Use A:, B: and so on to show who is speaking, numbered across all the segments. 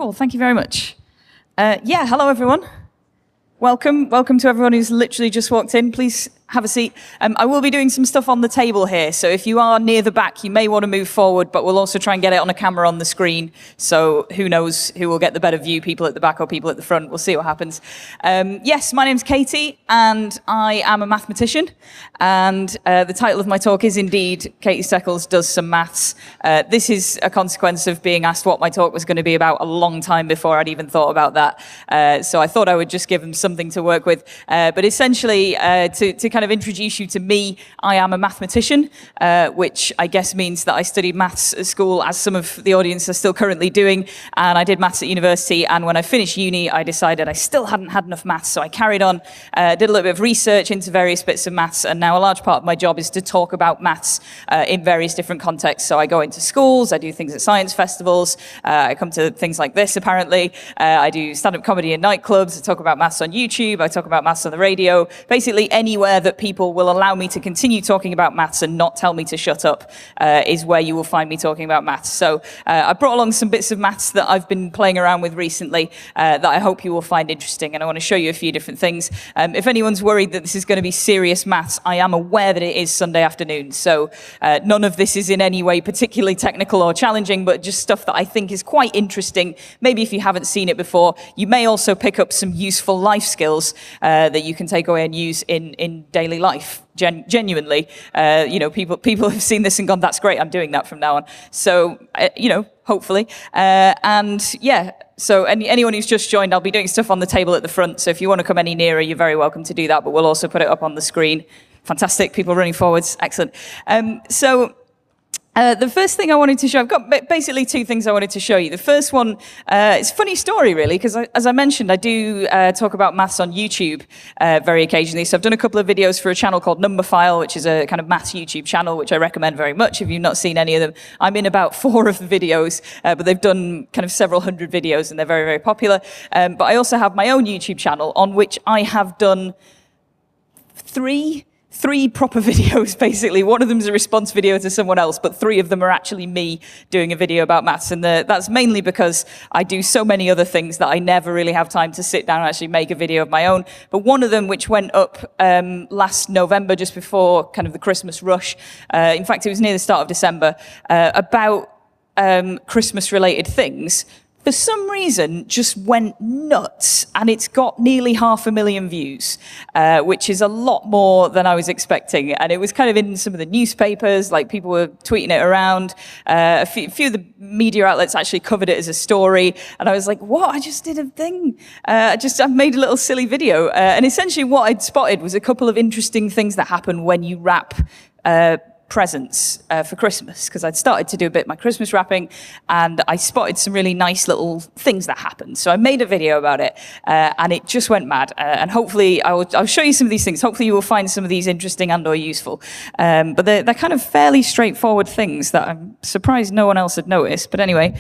A: Cool, thank you very much. Yeah, hello everyone. Welcome to everyone who's literally just walked in. Please have a seat. I will be doing some stuff on the table here, so if you are near the back, you may want to move forward, but we'll also try and get it on a camera on the screen, so who knows who will get the better view, people at the back or people at the front. We'll see what happens. Yes, my name's Katie, and I am a mathematician, and the title of my talk is indeed Katie Steckles Does Some Maths. This is a consequence of being asked what my talk was going to be about a long time before I'd even thought about that, so I thought I would just give them something to work with. But essentially, to kind of introduce you to me, I am a mathematician, which I guess means that I studied maths at school, as some of the audience are still currently doing, and I did maths at university, and when I finished uni, I decided I still hadn't had enough maths, so I carried on, did a little bit of research into various bits of maths, and now a large part of my job is to talk about maths in various different contexts. So I go into schools, I do things at science festivals, I come to things like this apparently, I do stand-up comedy in nightclubs, I talk about maths on YouTube, I talk about maths on the radio, basically anywhere that people will allow me to continue talking about maths and not tell me to shut up is where you will find me talking about maths. So I brought along some bits of maths that I've been playing around with recently that I hope you will find interesting, and I want to show you a few different things. If anyone's worried that this is going to be serious maths, I am aware that it is Sunday afternoon, so none of this is in any way particularly technical or challenging, but just stuff that I think is quite interesting. Maybe if you haven't seen it before, you may also pick up some useful life skills that you can take away and use in daily life. Genuinely, you know, people have seen this and gone, that's great, I'm doing that from now on. So, you know, hopefully. And yeah, so anyone who's just joined, I'll be doing stuff on the table at the front. So if you want to come any nearer, you're very welcome to do that, but we'll also put it up on the screen. Fantastic, people running forwards, excellent. The first thing I wanted to show, I've got basically two things I wanted to show you. The first one, it's a funny story really, because as I mentioned, I do talk about maths on YouTube very occasionally. So I've done a couple of videos for a channel called Numberphile, which is a kind of maths YouTube channel, which I recommend very much if you've not seen any of them. I'm in about 4 of the videos, but they've done kind of several hundred videos and they're very, very popular. But I also have my own YouTube channel on which I have done three proper videos, basically. One of them is a response video to someone else, but 3 of them are actually me doing a video about maths. And that's mainly because I do so many other things that I never really have time to sit down and actually make a video of my own. But one of them, which went up last November, just before kind of the Christmas rush, in fact, it was near the start of December, about Christmas-related things, for some reason, just went nuts, and it's got nearly 500,000 views, which is a lot more than I was expecting. And it was kind of in some of the newspapers, like people were tweeting it around. A few of the media outlets actually covered it as a story, and I was like, what? I just did a thing. I've made a little silly video. And essentially what I'd spotted was a couple of interesting things that happen when you wrap presents for Christmas, because I'd started to do a bit of my Christmas wrapping, and I spotted some really nice little things that happened. So I made a video about it, and it just went mad. And hopefully I'll show you some of these things. Hopefully you will find some of these interesting and or useful. But they're kind of fairly straightforward things that I'm surprised no one else had noticed. But anyway,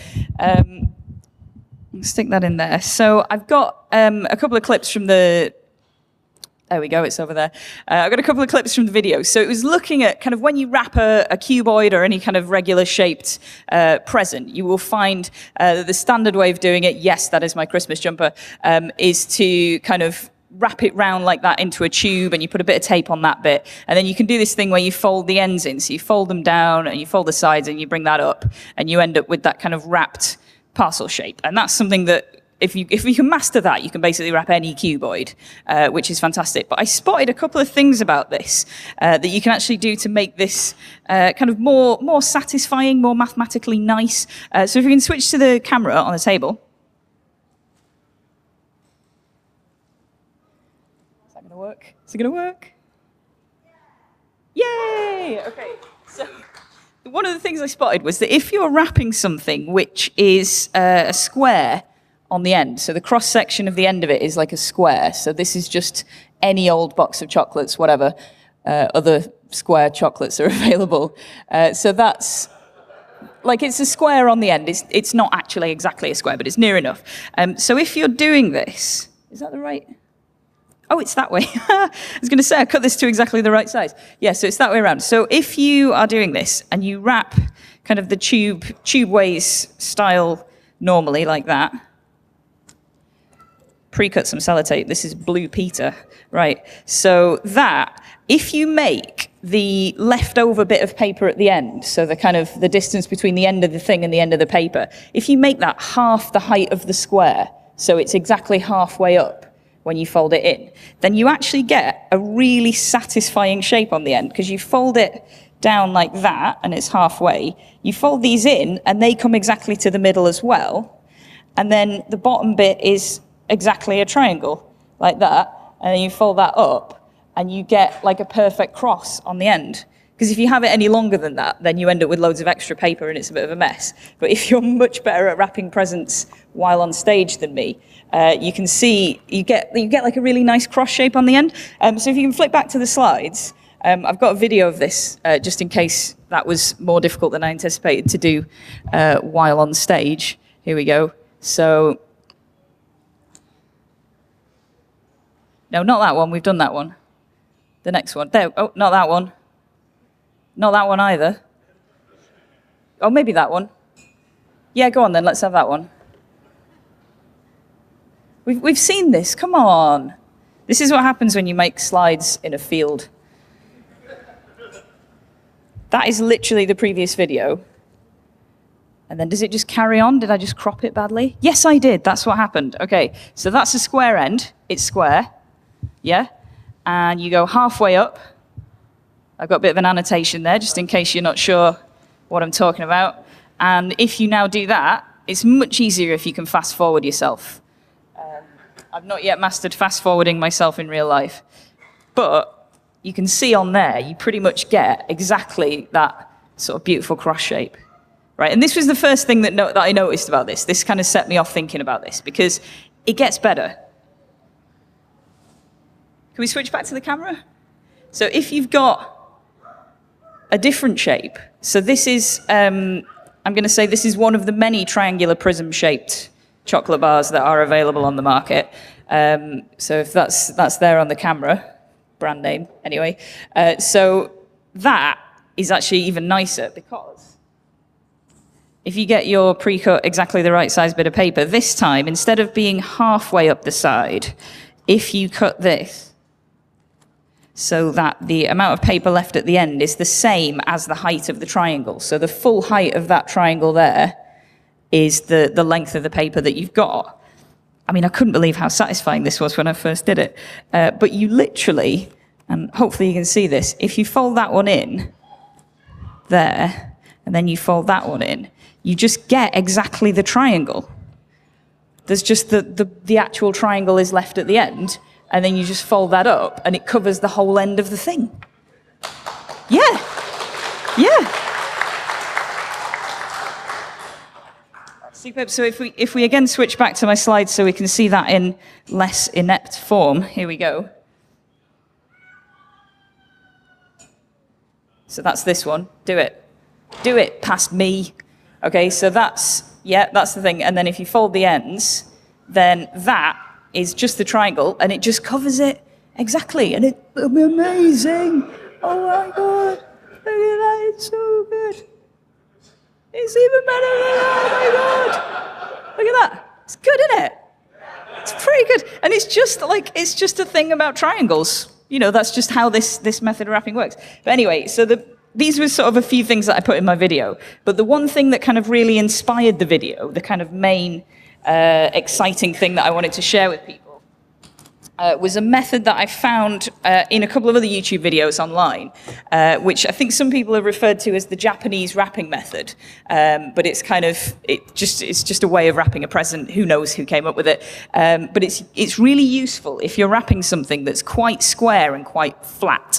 A: stick that in there. So I've got a couple of clips from the... There we go, it's over there. I've got a couple of clips from the video. So it was looking at kind of when you wrap a cuboid or any kind of regular shaped present, you will find that the standard way of doing it, yes, that is my Christmas jumper, is to kind of wrap it round like that into a tube, and you put a bit of tape on that bit. And then you can do this thing where you fold the ends in. So you fold them down and you fold the sides and you bring that up, and you end up with that kind of wrapped parcel shape. And that's something that if you can master that, you can basically wrap any cuboid, which is fantastic. But I spotted a couple of things about this that you can actually do to make this kind of more satisfying, more mathematically nice. So if we can switch to the camera on the table. Is that going to work? Is it going to work? Yay! Okay. So one of the things I spotted was that if you're wrapping something which is a square on the end, so the cross section of the end of it is like a square, so this is just any old box of chocolates, whatever other square chocolates are available, so that's like, it's a square on the end. It's not actually exactly a square, but it's near enough. So if you're doing this, is that the right? Oh, it's that way. I was going to say, I cut this to exactly the right size. Yeah, so it's that way around. So if you are doing this and you wrap kind of the tube ways style normally like that, pre-cut some sellotape. This is Blue Peter, right? So that, if you make the leftover bit of paper at the end, so the kind of the distance between the end of the thing and the end of the paper, if you make that half the height of the square, so it's exactly halfway up when you fold it in, then you actually get a really satisfying shape on the end, because you fold it down like that and it's halfway. You fold these in and they come exactly to the middle as well. And then the bottom bit is exactly a triangle like that. And then you fold that up and you get like a perfect cross on the end. Because if you have it any longer than that, then you end up with loads of extra paper and it's a bit of a mess. But if you're much better at wrapping presents while on stage than me, you can see you get like a really nice cross shape on the end. So if you can flip back to the slides, I've got a video of this just in case that was more difficult than I anticipated to do while on stage. Here we go. So, no, not that one. We've done that one. The next one. There. Oh, not that one. Not that one either. Oh, maybe that one. Yeah, go on then. Let's have that one. We've seen this. Come on. This is what happens when you make slides in a field. That is literally the previous video. And then does it just carry on? Did I just crop it badly? Yes, I did. That's what happened. Okay, so that's a square end. It's square. Yeah? And you go halfway up. I've got a bit of an annotation there, just in case you're not sure what I'm talking about. And if you now do that, it's much easier if you can fast forward yourself. I've not yet mastered fast forwarding myself in real life. But you can see on there, you pretty much get exactly that sort of beautiful cross shape. Right? And this was the first thing that I noticed about this. This kind of set me off thinking about this, because it gets better. Can we switch back to the camera? So if you've got a different shape, so this is, I'm going to say this is one of the many triangular prism-shaped chocolate bars that are available on the market. So if that's there on the camera, brand name anyway. So that is actually even nicer, because if you get your pre-cut exactly the right size bit of paper, this time, instead of being halfway up the side, if you cut this so that the amount of paper left at the end is the same as the height of the triangle. So the full height of that triangle there is the length of the paper that you've got. I mean, I couldn't believe how satisfying this was when I first did it. But you literally, and hopefully you can see this, if you fold that one in there, and then you fold that one in, you just get exactly the triangle. There's just the actual triangle is left at the end, and then you just fold that up, and it covers the whole end of the thing. Yeah. Yeah. Superb. So if we again switch back to my slides so we can see that in less inept form, here we go. So that's this one. Do it. Do it past me. Okay, so that's the thing. And then if you fold the ends, then that is just the triangle, and it just covers it exactly. And it'll be amazing. Oh my God. Look at that. It's so good. It's even better than that. Oh my God. Look at that. It's good, isn't it? It's pretty good. And it's just a thing about triangles. You know, that's just how this method of wrapping works. But anyway, so these were sort of a few things that I put in my video. But the one thing that kind of really inspired the video, the kind of main exciting thing that I wanted to share with people, was a method that I found in a couple of other YouTube videos online, which I think some people have referred to as the Japanese wrapping method. But it's just a way of wrapping a present. Who knows who came up with it? But it's really useful if you're wrapping something that's quite square and quite flat.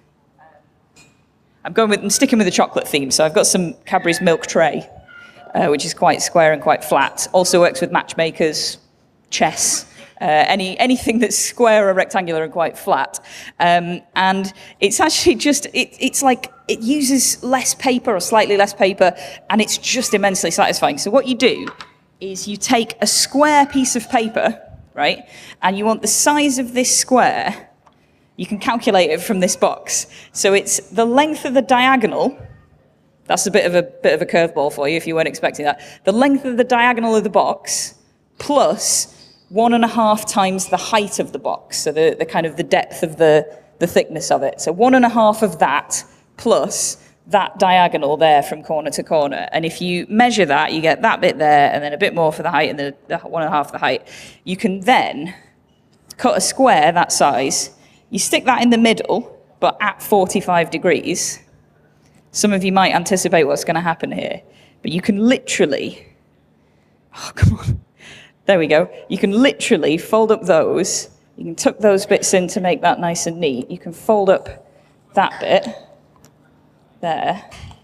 A: I'm sticking with the chocolate theme, so I've got some Cadbury's Milk Tray, which is quite square and quite flat. Also works with matchmakers, chess, anything that's square or rectangular and quite flat. And it's actually just, it's like, it uses less paper or slightly less paper, and it's just immensely satisfying. So what you do is you take a square piece of paper, right? And you want the size of this square. You can calculate it from this box. So it's the length of the diagonal. That's a bit of a curveball for you if you weren't expecting that. The length of the diagonal of the box plus 1.5 times the height of the box, so the kind of the depth of the thickness of it. So 1.5 of that plus that diagonal there from corner to corner. And if you measure that, you get that bit there, and then a bit more for the height, and then the 1.5 the height. You can then cut a square that size. You stick that in the middle, but at 45 degrees. Some of you might anticipate what's going to happen here, but you can literally, oh, come on. There we go. You can literally fold up those. You can tuck those bits in to make that nice and neat. You can fold up that bit there.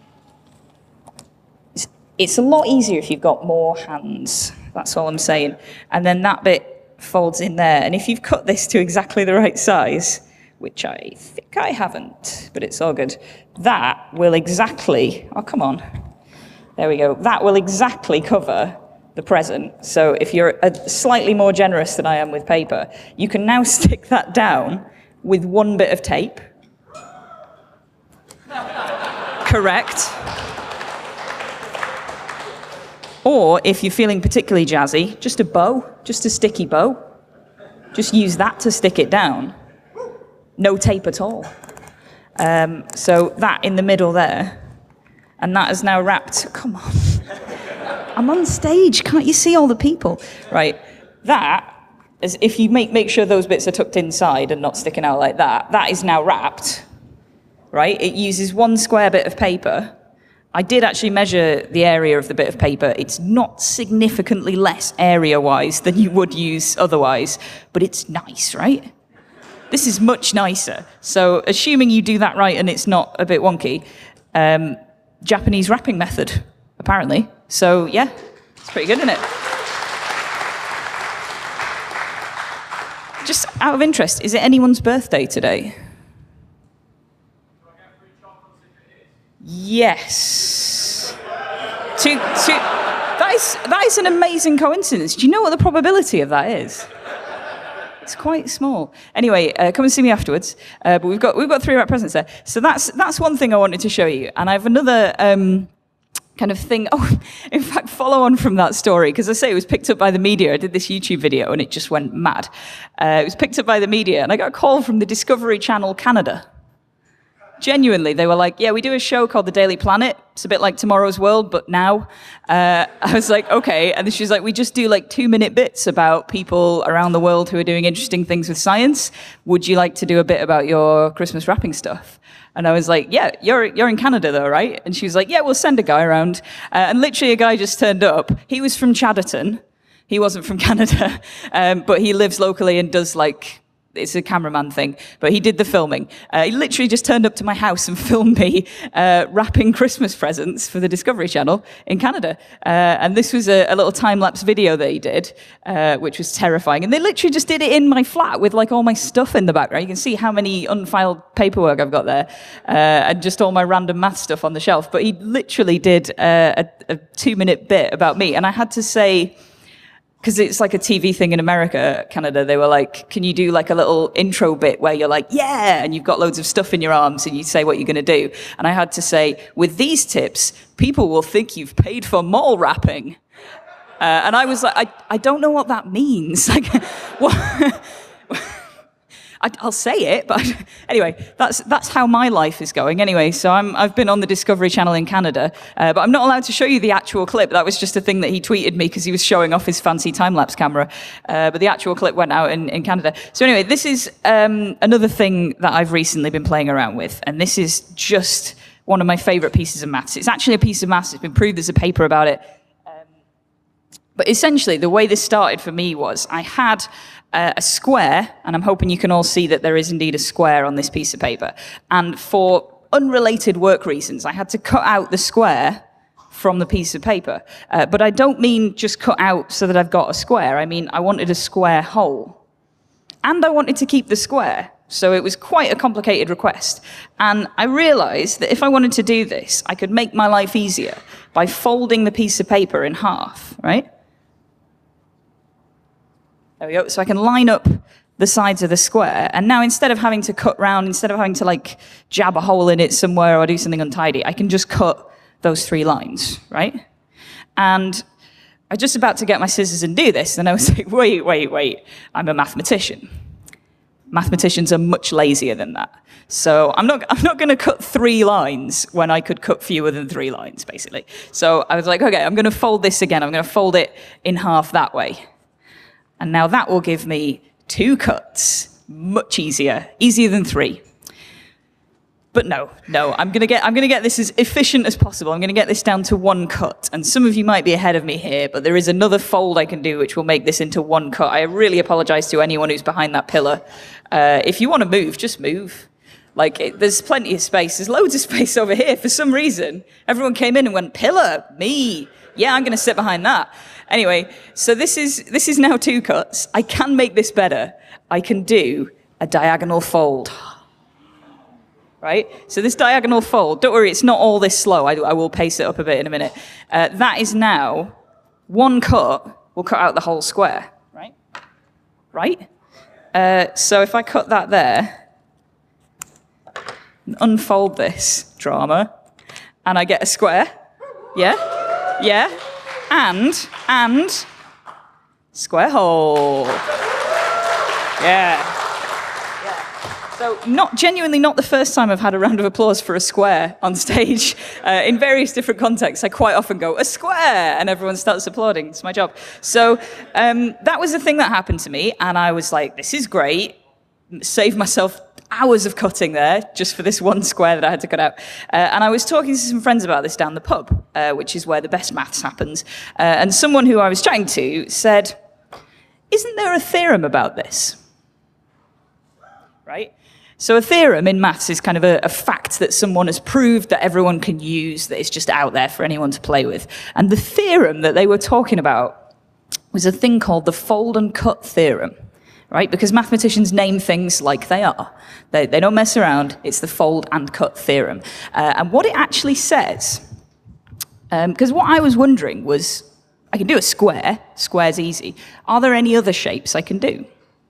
A: It's a lot easier if you've got more hands. That's all I'm saying. And then that bit folds in there. And if you've cut this to exactly the right size, which I think I haven't, but it's all good, that will exactly, oh, come on. There we go. That will exactly cover the present. So if you're slightly more generous than I am with paper, you can now stick that down with one bit of tape. Correct. Or if you're feeling particularly jazzy, just a bow, just a sticky bow. Just use that to stick it down. No tape at all. So that in the middle there, and that is now wrapped, come on. I'm on stage, can't you see all the people? Right, that, is if you make sure those bits are tucked inside and not sticking out like that, that is now wrapped, right? It uses one square bit of paper. I did actually measure the area of the bit of paper. It's not significantly less area-wise than you would use otherwise, but it's nice, right? This is much nicer. So assuming you do that right and it's not a bit wonky, Japanese wrapping method, apparently. So yeah, it's pretty good, isn't it? Just out of interest, is it anyone's birthday today? Yes. That is an amazing coincidence. Do you know what the probability of that is? It's quite small. Anyway, come and see me afterwards. But we've got 3 wrap presents there. So that's one thing I wanted to show you. And I have another kind of thing. Oh, in fact, follow on from that story, because I say it was picked up by the media. I did this YouTube video and it just went mad. It was picked up by the media, and I got a call from the Discovery Channel Canada. Genuinely, they were like, yeah, we do a show called The Daily Planet. It's a bit like Tomorrow's World, but now. I was like, okay. And then she's like, we just do like 2-minute bits about people around the world who are doing interesting things with science. Would you like to do a bit about your Christmas wrapping stuff? And I was like, yeah, you're in Canada though, right? And she was like, yeah, we'll send a guy around. And literally a guy just turned up. He was from Chadderton. He wasn't from Canada, but he lives locally and does like, it's a cameraman thing, but he did the filming. He literally just turned up to my house and filmed me wrapping Christmas presents for the Discovery Channel in Canada. And this was a little time-lapse video that he did, which was terrifying. And they literally just did it in my flat with like all my stuff in the background. You can see how many unfiled paperwork I've got there, and just all my random math stuff on the shelf. But he literally did a 2-minute bit about me. And I had to say, because it's like a TV thing in America, Canada, they were like, can you do like a little intro bit where you're like, yeah, and you've got loads of stuff in your arms and you say what you're going to do. And I had to say, with these tips, people will think you've paid for mall wrapping. And I was like, I don't know what that means. Like, what? I'll say it, but anyway, that's how my life is going. Anyway, so I've been on the Discovery Channel in Canada, but I'm not allowed to show you the actual clip. That was just a thing that he tweeted me because he was showing off his fancy time-lapse camera. But the actual clip went out in Canada. So anyway, this is another thing that I've recently been playing around with, and this is just one of my favorite pieces of maths. It's actually a piece of maths. It's been proved there's a paper about it. But essentially, the way this started for me was I had a square, and I'm hoping you can all see that there is indeed a square on this piece of paper. And for unrelated work reasons, I had to cut out the square from the piece of paper. But I don't mean just cut out so that I've got a square. I mean, I wanted a square hole. And I wanted to keep the square. So it was quite a complicated request. And I realized that if I wanted to do this, I could make my life easier by folding the piece of paper in half, right? There we go. So I can line up the sides of the square. And now instead of having to cut round, instead of having to like jab a hole in it somewhere or do something untidy, I can just cut those 3 lines, right? And I was just about to get my scissors and do this, and I was like, wait, I'm a mathematician. Mathematicians are much lazier than that. So I'm not going to cut 3 lines when I could cut fewer than 3 lines, basically. So I was like, okay, I'm going to fold this again. I'm going to fold it in half that way. And now that will give me 2 cuts. Much easier than 3. But no, I'm gonna get this as efficient as possible. I'm gonna get this down to 1 cut. And some of you might be ahead of me here, but there is another fold I can do which will make this into 1 cut. I really apologize to anyone who's behind that pillar. If you want to move, just move. There's plenty of space. There's loads of space over here. For some reason, everyone came in and went, pillar, me. Yeah, I'm gonna sit behind that. Anyway, so this is now 2 cuts. I can make this better. I can do a diagonal fold. Right? So this diagonal fold, don't worry, it's not all this slow. I will pace it up a bit in a minute. That is now 1 cut will cut out the whole square, right? Right? So if I cut that there, unfold this drama, and I get a square. Yeah? Yeah? And square hole. Yeah. So genuinely not the first time I've had a round of applause for a square on stage. In various different contexts, I quite often go, a square, and everyone starts applauding. It's my job. So that was the thing that happened to me, and I was like, this is great. Saved myself hours of cutting there just for this 1 square that I had to cut out. And I was talking to some friends about this down the pub, which is where the best maths happens. And someone who I was chatting to said, isn't there a theorem about this? Right? So a theorem in maths is kind of a fact that someone has proved that everyone can use, that it's just out there for anyone to play with. And the theorem that they were talking about was a thing called the fold and cut theorem, right? Because mathematicians name things like they are. They don't mess around. It's the fold and cut theorem. And what it actually says, because what I was wondering was, I can do a square. Square's easy. Are there any other shapes I can do?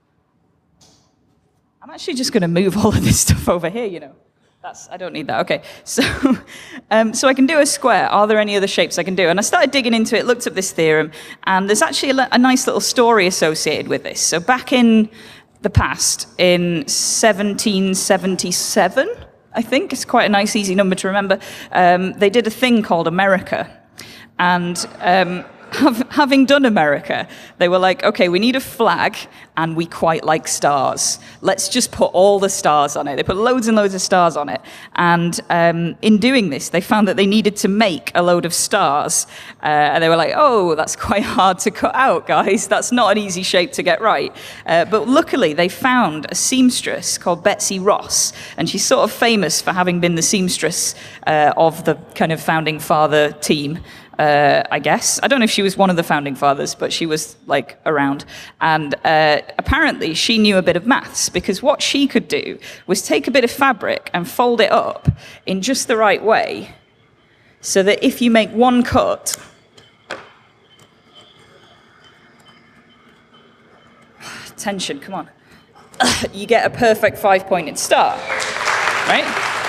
A: I'm actually just going to move all of this stuff over here, you know. I don't need that. Okay. So I can do a square. Are there any other shapes I can do? And I started digging into it, looked up this theorem, and there's actually a nice little story associated with this. So back in the past, in 1777, I think, it's quite a nice, easy number to remember, they did a thing called America. And having done America, they were like, okay, we need a flag, and we quite like stars. Let's just put all the stars on it. They put loads and loads of stars on it. And in doing this, they found that they needed to make a load of stars. And they were like, oh, that's quite hard to cut out, guys. That's not an easy shape to get right. But luckily, they found a seamstress called Betsy Ross. And she's sort of famous for having been the seamstress of the kind of founding father team. I guess. I don't know if she was one of the founding fathers, but she was, around. And apparently she knew a bit of maths, because what she could do was take a bit of fabric and fold it up in just the right way, so that if you make 1 cut, tension, come on, you get a perfect 5-pointed star, right?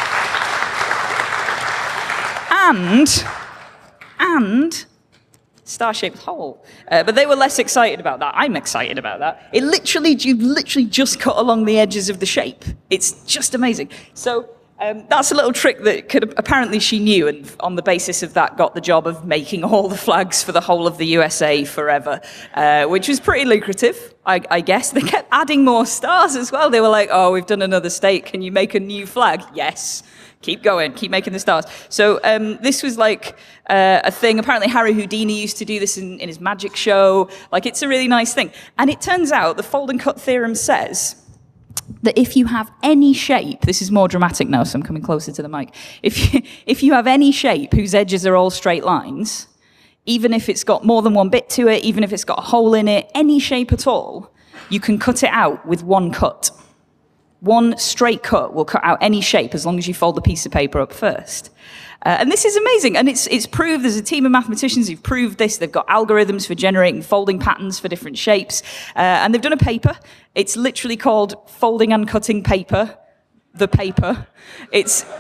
A: And star-shaped hole. But they were less excited about that. I'm excited about that. You literally just cut along the edges of the shape. It's just amazing. So that's a little trick that apparently she knew, and on the basis of that got the job of making all the flags for the whole of the USA forever, which was pretty lucrative, I guess. They kept adding more stars as well. They were like, oh, we've done another state. Can you make a new flag? Yes. Keep going, keep making the stars. So this was a thing. Apparently Harry Houdini used to do this in his magic show. It's a really nice thing. And it turns out the fold and cut theorem says that if you have any shape, this is more dramatic now, so I'm coming closer to the mic. If you have any shape whose edges are all straight lines, even if it's got more than 1 bit to it, even if it's got a hole in it, any shape at all, you can cut it out with 1 cut. 1 straight cut will cut out any shape as long as you fold the piece of paper up first. And this is amazing. And it's proved, there's a team of mathematicians who've proved this. They've got algorithms for generating folding patterns for different shapes. And they've done a paper. It's literally called Folding and Cutting Paper, the paper. It's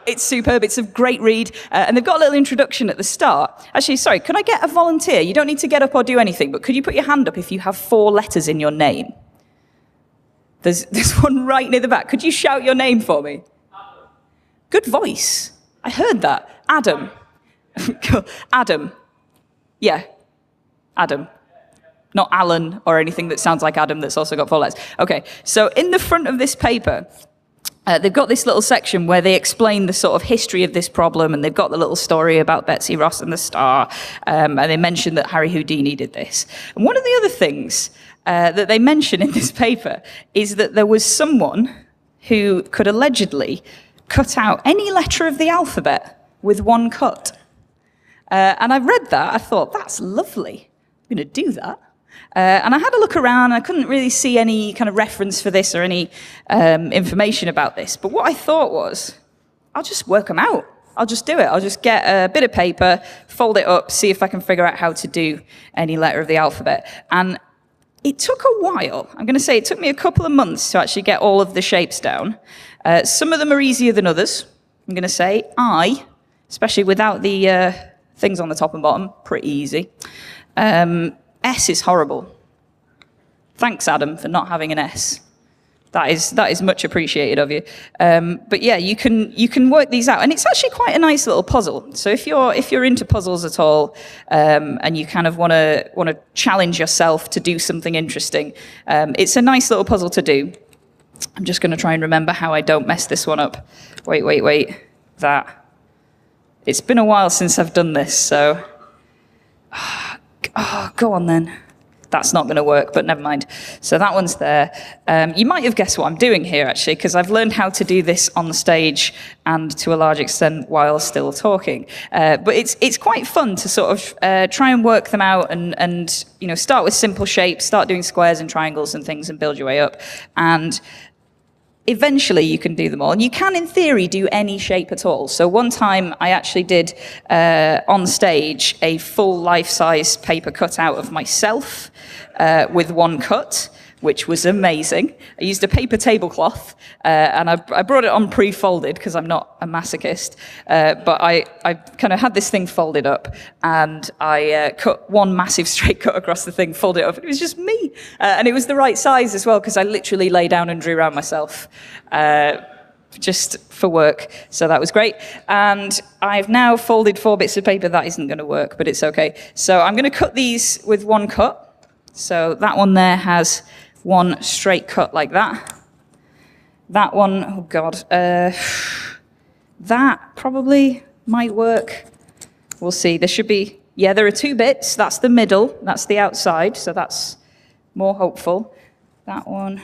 A: It's superb. It's a great read. And they've got a little introduction at the start. Actually, sorry, could I get a volunteer? You don't need to get up or do anything, but could you put your hand up if you have 4 letters in your name? There's one right near the back. Could you shout your name for me? Adam. Good voice. I heard that. Adam. Adam. Yeah. Adam. Not Alan or anything that sounds like Adam that's also got 4 letters. Okay, so in the front of this paper, they've got this little section where they explain the sort of history of this problem, and they've got the little story about Betsy Ross and the star, and they mention that Harry Houdini did this. And one of the other things that they mention in this paper is that there was someone who could allegedly cut out any letter of the alphabet with one cut. And I read that, I thought, that's lovely. I'm going to do that. And I had a look around, and I couldn't really see any kind of reference for this or any information about this. But what I thought was, I'll just work them out. I'll just do it. I'll just get a bit of paper, fold it up, see if I can figure out how to do any letter of the alphabet. And it took a while. I'm going to say it took me a couple of months to actually get all of the shapes down. Some of them are easier than others. I'm going to say I, especially without the things on the top and bottom, pretty easy. S is horrible. Thanks, Adam, for not having an S. That is much appreciated of you. But yeah, you can work these out, and it's actually quite a nice little puzzle. So if you're into puzzles at all, and you kind of want to challenge yourself to do something interesting, it's a nice little puzzle to do. I'm just going to try and remember how I don't mess this one up. Wait. That. It's been a while since I've done this, so. Oh, go on then. That's not going to work, but never mind. So that one's there. You might have guessed what I'm doing here, actually, because I've learned how to do this on the stage and to a large extent while still talking. But it's quite fun to sort of try and work them out and start with simple shapes, start doing squares and triangles and things and build your way up. And eventually you can do them all. And you can, in theory, do any shape at all. So one time I actually did, on stage, a full life-size paper cutout of myself with one cut, which was amazing. I used a paper tablecloth, and I brought it on pre-folded because I'm not a masochist, but I kind of had this thing folded up, and I cut one massive straight cut across the thing, folded it up, and it was just me. And it was the right size as well, because I literally lay down and drew around myself, just for work. So that was great. And I've now folded 4 bits of paper. That isn't going to work, but it's okay. So I'm going to cut these with one cut. So that one there has one straight cut like that. That one, oh God, that probably might work. We'll see. There should be, yeah, there are 2 bits. That's the middle, that's the outside, so that's more hopeful. That one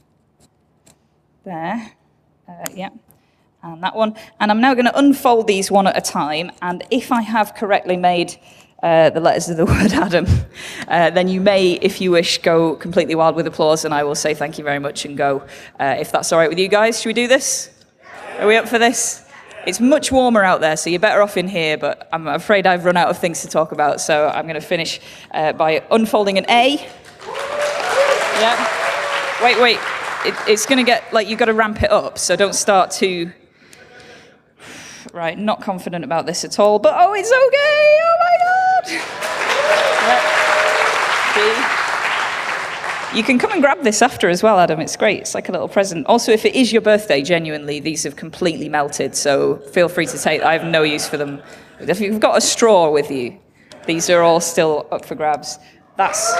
A: there, yeah, and that one. And I'm now going to unfold these one at a time, and if I have correctly made the letters of the word Adam, then you may, if you wish, go completely wild with applause, and I will say thank you very much and go, if that's all right with you guys. Should we do this? Are we up for this? It's much warmer out there, so you're better off in here, but I'm afraid I've run out of things to talk about, so I'm going to finish by unfolding an A. Yeah. Wait. It's going to get, like, you've got to ramp it up, so don't start too... Right, not confident about this at all, but oh, it's okay! Oh my God! See? You can come and grab this after as well, Adam. It's great. It's like a little present. Also, if it is your birthday, genuinely, these have completely melted, so feel free to take. I have no use for them. If you've got a straw with you, these are all still up for grabs. That's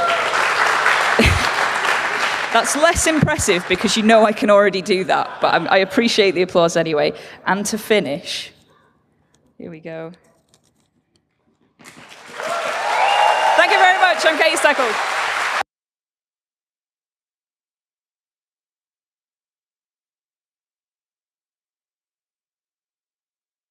A: that's less impressive because you know I can already do that, but I appreciate the applause anyway. And to finish, here we go. Thank you very much. I'm Katie Steckel.